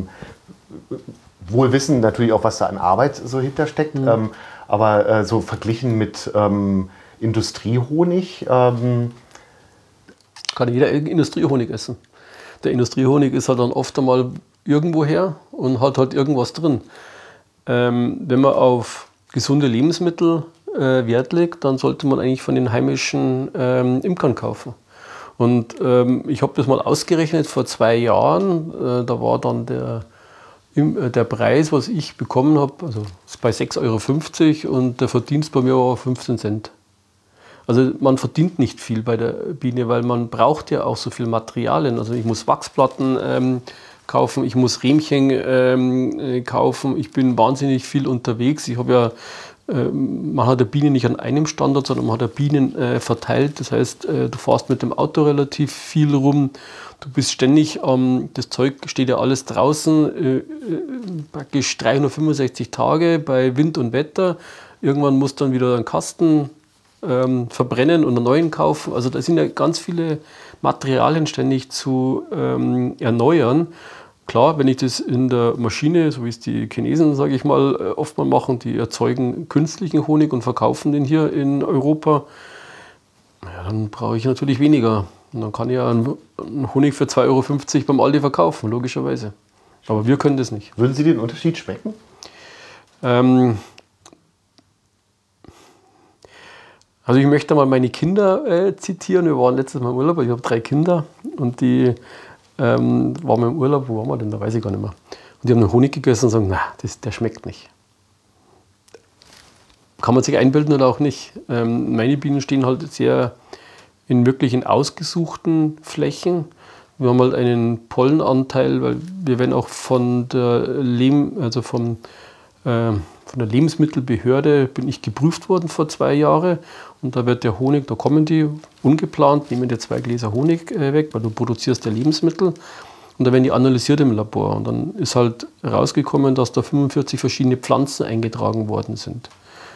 wohl wissen natürlich auch, was da an Arbeit so hintersteckt. Aber so verglichen mit Industriehonig. Kann jeder Industriehonig essen. Der Industriehonig ist halt dann oft einmal irgendwoher und hat halt irgendwas drin. Wenn man auf gesunde Lebensmittel Wert legt, dann sollte man eigentlich von den heimischen Imkern kaufen. Und ich habe das mal ausgerechnet vor 2 Jahren. Da war dann der Preis, was ich bekommen habe, also ist bei 6,50 € und der Verdienst bei mir war 15 Cent. Also man verdient nicht viel bei der Biene, weil man braucht ja auch so viel Materialien. Also ich muss Wachsplatten kaufen, ich muss Riemchen kaufen, ich bin wahnsinnig viel unterwegs. Ich habe ja, man hat ja Bienen nicht an einem Standort, sondern man hat ja Bienen verteilt. Das heißt, du fährst mit dem Auto relativ viel rum, du bist ständig, das Zeug steht ja alles draußen, praktisch 365 Tage bei Wind und Wetter. Irgendwann muss dann wieder ein Kasten verbrennen und einen neuen kaufen. Also da sind ja ganz viele Materialien ständig zu erneuern. Klar, wenn ich das in der Maschine, so wie es die Chinesen, sage ich mal, oft mal machen, die erzeugen künstlichen Honig und verkaufen den hier in Europa, ja, dann brauche ich natürlich weniger. Und dann kann ich ja einen Honig für 2,50 € beim Aldi verkaufen, logischerweise. Aber wir können das nicht. Würden Sie den Unterschied schmecken? Also ich möchte mal meine Kinder zitieren. Wir waren letztes Mal im Urlaub, ich habe 3 Kinder und die waren wir im Urlaub, wo waren wir denn, da weiß ich gar nicht mehr. Und die haben den Honig gegessen und sagen, na, der schmeckt nicht. Kann man sich einbilden oder auch nicht. Meine Bienen stehen halt sehr wirklich in ausgesuchten Flächen. Wir haben halt einen Pollenanteil, weil wir werden auch von der Lebensmittelbehörde bin ich geprüft worden vor 2 Jahren und da wird der Honig, da kommen die ungeplant, nehmen dir 2 Gläser Honig weg, weil du produzierst ja Lebensmittel und da werden die analysiert im Labor und dann ist halt rausgekommen, dass da 45 verschiedene Pflanzen eingetragen worden sind.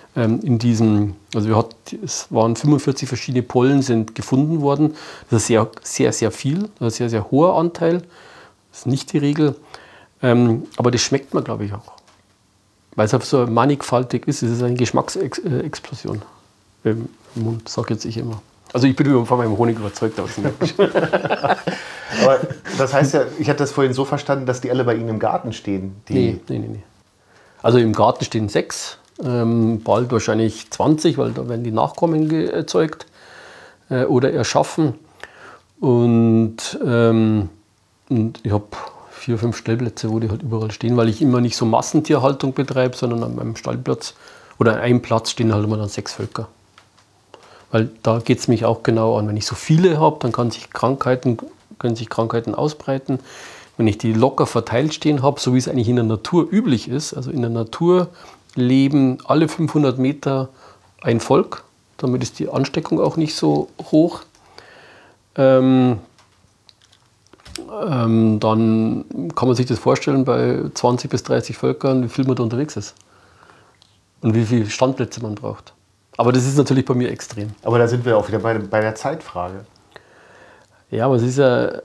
Es waren 45 verschiedene Pollen sind gefunden worden, das ist sehr, sehr, sehr viel, das ist ein sehr, sehr hoher Anteil, das ist nicht die Regel, aber das schmeckt man, glaube ich, auch. Weil es so mannigfaltig ist, es ist eine Geschmacksexplosion im Mund, sage jetzt ich immer. Also ich bin von meinem Honig überzeugt. Aber das heißt ja, ich hatte das vorhin so verstanden, dass die alle bei Ihnen im Garten stehen. Nee. Also im Garten stehen 6, bald wahrscheinlich 20, weil da werden die Nachkommen erzeugt oder erschaffen. Und ich habe 4, 5 Stellplätze, wo die halt überall stehen, weil ich immer nicht so Massentierhaltung betreibe, sondern an meinem Stallplatz oder an einem Platz stehen halt immer dann 6 Völker. Weil da geht es mich auch genau an. Wenn ich so viele habe, dann können sich Krankheiten ausbreiten. Wenn ich die locker verteilt stehen habe, so wie es eigentlich in der Natur üblich ist, also in der Natur leben alle 500 Meter ein Volk, damit ist die Ansteckung auch nicht so hoch. Dann kann man sich das vorstellen, bei 20 bis 30 Völkern, wie viel man da unterwegs ist und wie viele Standplätze man braucht. Aber das ist natürlich bei mir extrem. Aber da sind wir auch wieder bei der Zeitfrage. Ja, aber es ist ja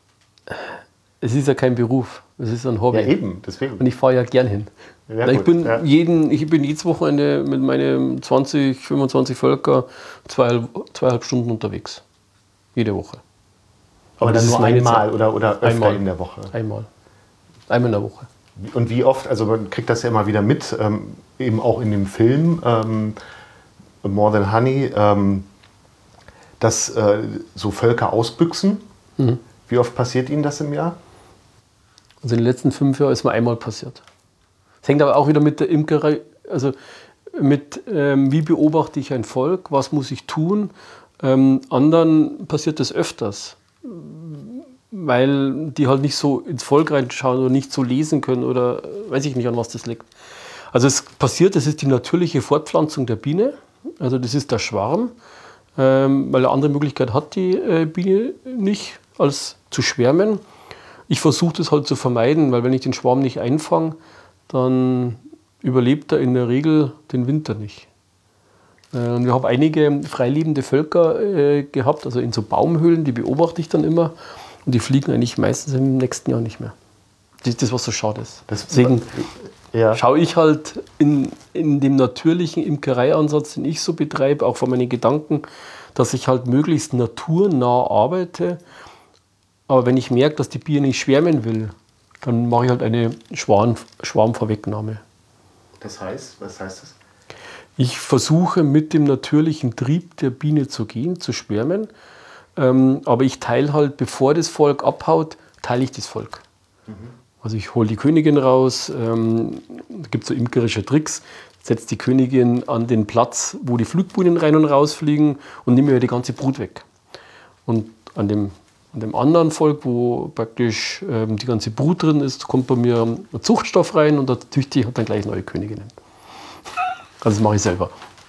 kein Beruf, es ist ein Hobby. Ja, eben, deswegen. Und ich fahre ja gern hin. Ja, ich bin jedes Wochenende mit meinen 20, 25 Völker 2,5 Stunden unterwegs. Jede Woche. Aber dann nur einmal oder öfter einmal in der Woche? Einmal in der Woche. Und wie oft, also man kriegt das ja immer wieder mit, eben auch in dem Film More Than Honey, dass so Völker ausbüchsen. Mhm. Wie oft passiert Ihnen das im Jahr? Also in den letzten 5 Jahren ist mir einmal passiert. Es hängt aber auch wieder mit der Imkerei, also mit wie beobachte ich ein Volk, was muss ich tun. Anderen passiert das öfters, weil die halt nicht so ins Volk reinschauen oder nicht so lesen können oder weiß ich nicht, an was das liegt. Also es passiert, das ist die natürliche Fortpflanzung der Biene, also das ist der Schwarm, weil eine andere Möglichkeit hat die Biene nicht, als zu schwärmen. Ich versuche das halt zu vermeiden, weil wenn ich den Schwarm nicht einfange, dann überlebt er in der Regel den Winter nicht. Und wir haben einige freilebende Völker gehabt, also in so Baumhöhlen, die beobachte ich dann immer. Und die fliegen eigentlich meistens im nächsten Jahr nicht mehr. Das ist das, was so schade ist. Deswegen schaue ich halt in dem natürlichen Imkereiansatz, den ich so betreibe, auch von meinen Gedanken, dass ich halt möglichst naturnah arbeite. Aber wenn ich merke, dass die Biene nicht schwärmen will, dann mache ich halt eine Schwarmvorwegnahme. Das heißt, was heißt das? Ich versuche mit dem natürlichen Trieb der Biene zu gehen, zu schwärmen. Aber ich teile halt, bevor das Volk abhaut, teile ich das Volk. Mhm. Also ich hole die Königin raus, da gibt es so imkerische Tricks, setze die Königin an den Platz, wo die Flugbienen rein und raus fliegen und nehme mir die ganze Brut weg. Und an dem anderen Volk, wo praktisch die ganze Brut drin ist, kommt bei mir ein Zuchtstoff rein und der Tüchtige hat dann gleich neue Königinnen. Also das mache ich selber.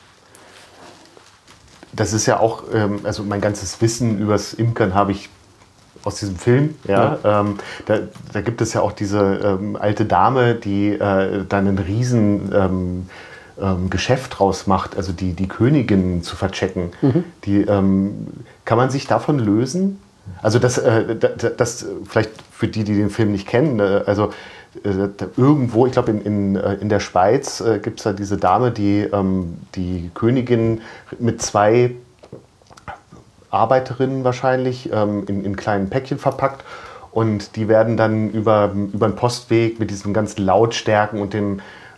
Das ist ja auch, also mein ganzes Wissen übers Imkern habe ich aus diesem Film. Ja. Da gibt es ja auch diese alte Dame, die dann ein riesen Geschäft draus macht, also die Königin zu verchecken. Mhm. Kann man sich davon lösen? Also das vielleicht für die den Film nicht kennen, also irgendwo, ich glaube in der Schweiz gibt es da diese Dame, die die Königin mit 2 Arbeiterinnen wahrscheinlich in kleinen Päckchen verpackt und die werden dann über den Postweg mit diesen ganzen Lautstärken und den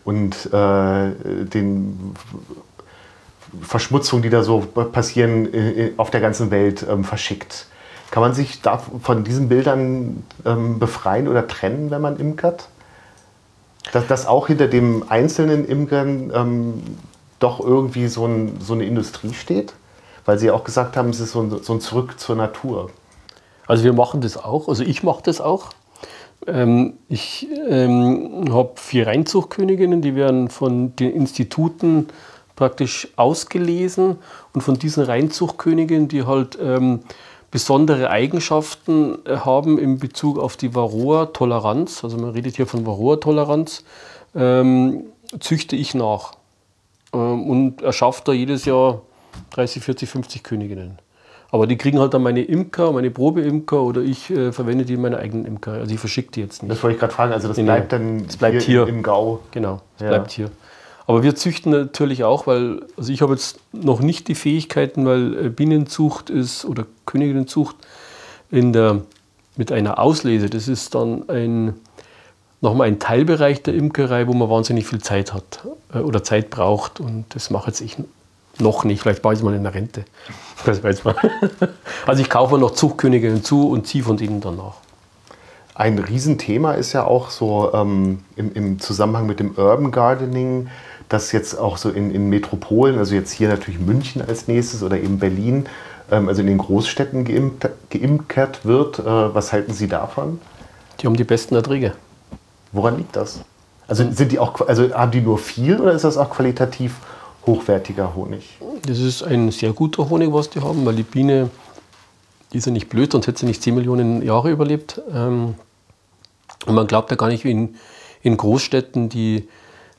Verschmutzungen, die da so passieren, auf der ganzen Welt verschickt. Kann man sich da von diesen Bildern befreien oder trennen, wenn man imkert? Dass auch hinter dem einzelnen Imkern doch irgendwie so eine Industrie steht? Weil Sie auch gesagt haben, es ist so ein Zurück zur Natur. Also wir machen das auch, also ich mache das auch. Ich habe 4 Reinzuchtköniginnen, die werden von den Instituten praktisch ausgelesen. Und von diesen Reinzuchtköniginnen, die halt besondere Eigenschaften haben in Bezug auf die Varroa-Toleranz, also man redet hier von Varroa-Toleranz, züchte ich nach und erschaffe da jedes Jahr 30, 40, 50 Königinnen. Aber die kriegen halt dann meine Imker, meine Probeimker oder ich verwende die in meiner eigenen Imkerei. Also ich verschicke die jetzt nicht. Das wollte ich gerade fragen, also das bleibt dann das bleibt hier im Gau. Genau, das bleibt hier. Aber wir züchten natürlich auch, weil, also ich habe jetzt noch nicht die Fähigkeiten, weil Bienenzucht ist oder Königinnenzucht mit einer Auslese. Das ist dann nochmal ein Teilbereich der Imkerei, wo man wahnsinnig viel Zeit hat oder Zeit braucht. Und das mache jetzt ich noch nicht. Vielleicht mache ich es mal in der Rente. Das weiß man. Also ich kaufe mir noch Zuchtköniginnen zu und ziehe von denen dann nach. Ein Riesenthema ist ja auch so im Zusammenhang mit dem Urban Gardening, dass jetzt auch so in Metropolen, also jetzt hier natürlich München als nächstes oder eben Berlin, also in den Großstädten geimkert wird. Was halten Sie davon? Die haben die besten Erträge. Woran liegt das? Also haben die nur viel oder ist das auch qualitativ hochwertiger Honig? Das ist ein sehr guter Honig, was die haben, weil die Biene, die ist ja nicht blöd, sonst hätte sie nicht 10 Millionen Jahre überlebt. Und man glaubt ja gar nicht, wie in Großstädten die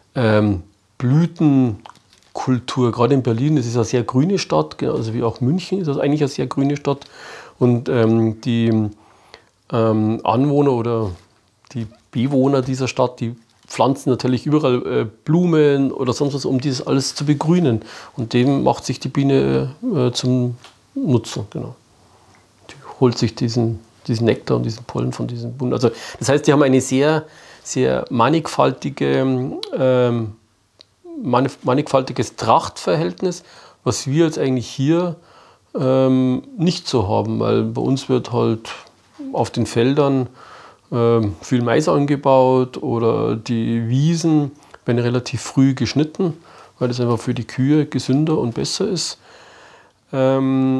Blütenkultur, gerade in Berlin, das ist eine sehr grüne Stadt, also wie auch München ist das eigentlich eine sehr grüne Stadt. Und die Anwohner oder die Bewohner dieser Stadt, die pflanzen natürlich überall Blumen oder sonst was, um dieses alles zu begrünen. Und dem macht sich die Biene zum Nutzen. Genau. Die holt sich diesen Nektar und diesen Pollen von diesen Bienen. Also das heißt, die haben eine sehr, sehr mannigfaltiges Trachtverhältnis, was wir jetzt eigentlich hier nicht so haben, weil bei uns wird halt auf den Feldern viel Mais angebaut oder die Wiesen werden relativ früh geschnitten, weil das einfach für die Kühe gesünder und besser ist. Also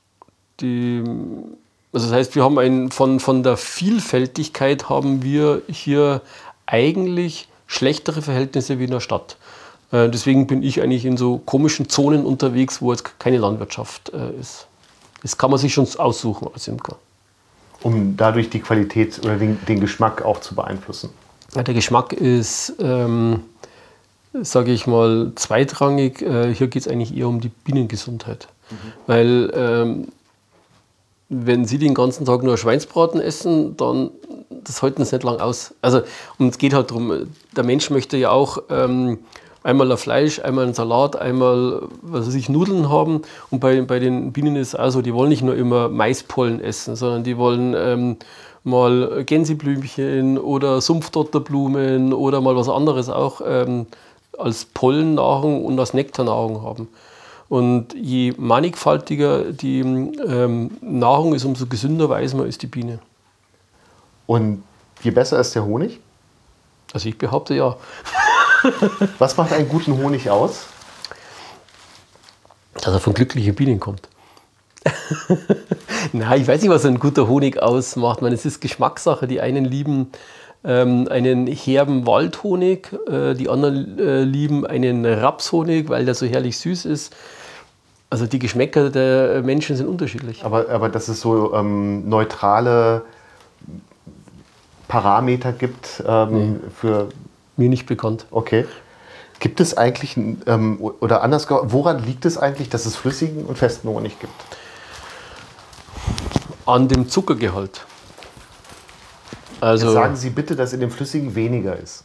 das heißt, wir haben von der Vielfältigkeit haben wir hier eigentlich schlechtere Verhältnisse wie in der Stadt. Deswegen bin ich eigentlich in so komischen Zonen unterwegs, wo jetzt keine Landwirtschaft ist. Das kann man sich schon aussuchen als Imker. Um dadurch die Qualität oder den Geschmack auch zu beeinflussen? Ja, der Geschmack ist, sage ich mal, zweitrangig. Hier geht es eigentlich eher um die Bienengesundheit. Weil wenn Sie den ganzen Tag nur Schweinsbraten essen, dann das halten Sie nicht lang aus. Also, und es geht halt darum, der Mensch möchte ja auch einmal ein Fleisch, einmal einen Salat, einmal Nudeln haben. Und bei den Bienen ist es auch so, die wollen nicht nur immer Maispollen essen, sondern die wollen mal Gänseblümchen oder Sumpfdotterblumen oder mal was anderes auch als Pollennahrung und als Nektarnahrung haben. Und je mannigfaltiger die Nahrung ist, umso gesünder weiß man, ist die Biene. Und je besser ist der Honig? Also ich behaupte ja. Was macht einen guten Honig aus? Dass er von glücklichen Bienen kommt. Nein, ich weiß nicht, was ein guter Honig ausmacht. Ich meine, es ist Geschmackssache. Die einen lieben einen herben Waldhonig, die anderen lieben einen Rapshonig, weil der so herrlich süß ist. Also die Geschmäcker der Menschen sind unterschiedlich. Aber dass es so neutrale Parameter gibt für... Mir nicht bekannt. Okay. Gibt es eigentlich, oder anders, woran liegt es eigentlich, dass es flüssigen und festen Honig gibt? An dem Zuckergehalt. Also, jetzt sagen Sie bitte, dass in dem Flüssigen weniger ist.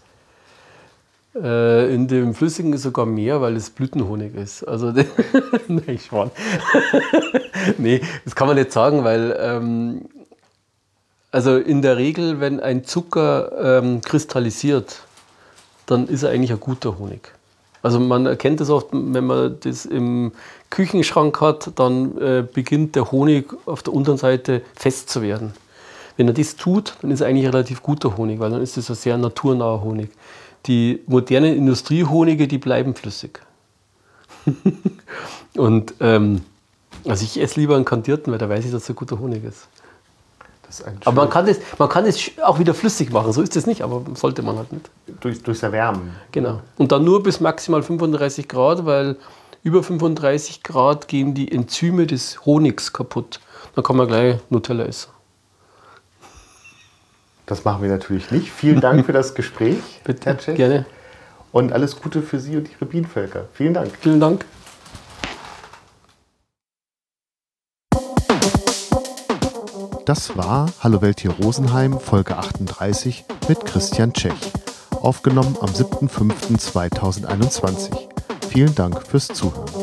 In dem Flüssigen ist sogar mehr, weil es Blütenhonig ist. Also, nein, Schwan. Nee, das kann man nicht sagen, weil also in der Regel, wenn ein Zucker kristallisiert, dann ist er eigentlich ein guter Honig. Also man erkennt das oft, wenn man das im Küchenschrank hat, dann beginnt der Honig auf der unteren Seite fest zu werden. Wenn er das tut, dann ist er eigentlich ein relativ guter Honig, weil dann ist es ein sehr naturnaher Honig. Die modernen Industriehonige, die bleiben flüssig. Und also ich esse lieber einen kandierten, weil da weiß ich, dass es ein guter Honig ist. Aber man kann das auch wieder flüssig machen, so ist es nicht, aber sollte man halt nicht. Durchs Erwärmen. Genau. Und dann nur bis maximal 35 Grad, weil über 35 Grad gehen die Enzyme des Honigs kaputt. Dann kann man gleich Nutella essen. Das machen wir natürlich nicht. Vielen Dank für das Gespräch, Bitte, Herr Tschech. gerne. Und alles Gute für Sie und Ihre Bienenvölker. Vielen Dank. Vielen Dank. Das war Hallo Welt hier Rosenheim, Folge 38 mit Christian Tschech. aufgenommen am 7.5.2021. Vielen Dank fürs Zuhören.